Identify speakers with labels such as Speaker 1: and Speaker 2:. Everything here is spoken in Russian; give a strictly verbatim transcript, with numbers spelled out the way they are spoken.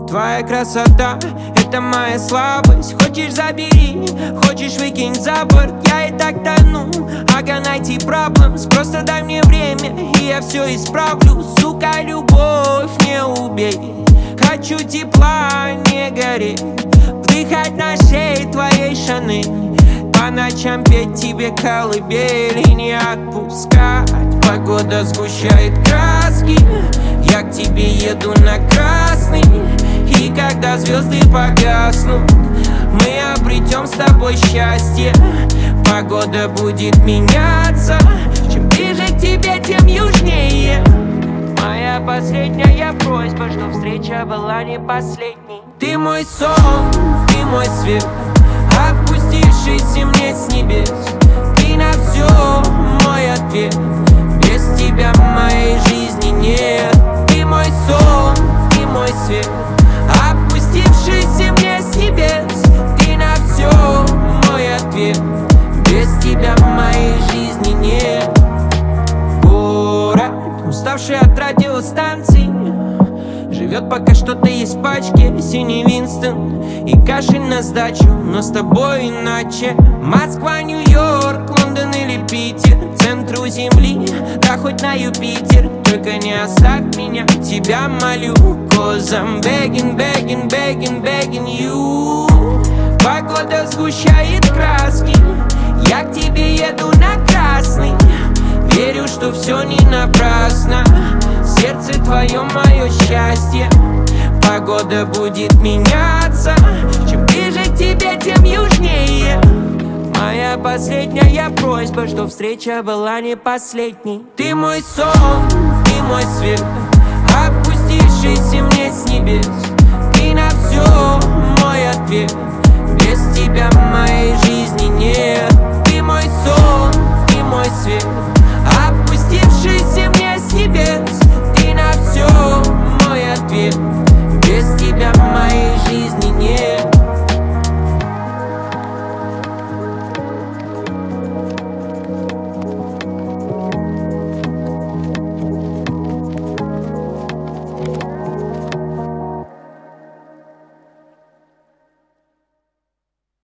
Speaker 1: Твоя красота — это моя слабость. Хочешь — забери, хочешь — выкинь за борт. Я и так тону, ага, найти проблемс. Просто дай мне время, и я все исправлю. Сука, любовь, не убей. Хочу тепла, не гореть. Вдыхать на шее твоей Шанель. По ночам петь тебе колыбель и не отпускать. Погода сгущает краски, я к тебе еду на красный. И когда звезды погаснут, мы обретем с тобой счастье. Погода будет меняться, чем ближе к тебе, тем южнее. Моя последняя просьба, что встреча была не последней. Ты мой сон, ты мой свет, опустившийся мне с небес. Ты на все мой ответ, без тебя моей жизни нет. Ты мой сон, ты мой свет, опустившийся мне с небес. Ты на все мой ответ, без тебя моей жизни нет. Город, уставший от радиостанций, живет пока что-то есть в пачке. Синий Винстон и кашель на сдачу, но с тобой иначе. Москва, Нью-Йорк, Лондон или Питер, центру земли, да хоть на Юпитер. Только не оставь меня, тебя молю. Cause I'm begging, begging, begging, begging you. Погода сгущает краски, я к тебе еду на красный. Верю, что все не напрасно, сердце твое мое счастье. Погода будет меняться, чем ближе к тебе, тем южнее. Моя последняя просьба, что встреча была не последней. Ты мой сон, ты мой свет, опустившийся мне с небес.